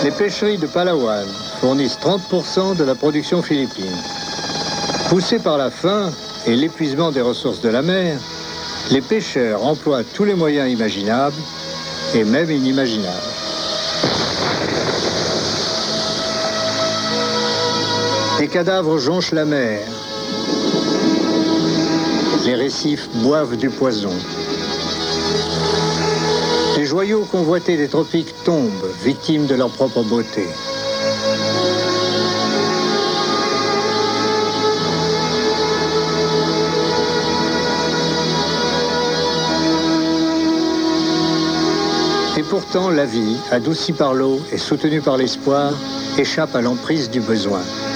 Les pêcheries de Palawan fournissent 30% de la production philippine. Poussés par la faim et l'épuisement des ressources de la mer, les pêcheurs emploient tous les moyens imaginables et même inimaginables. Des cadavres jonchent la mer. Les récifs boivent du poison. Les joyaux convoités des tropiques tombent, victimes de leur propre beauté. Et pourtant, la vie, adoucie par l'eau et soutenue par l'espoir, échappe à l'emprise du besoin.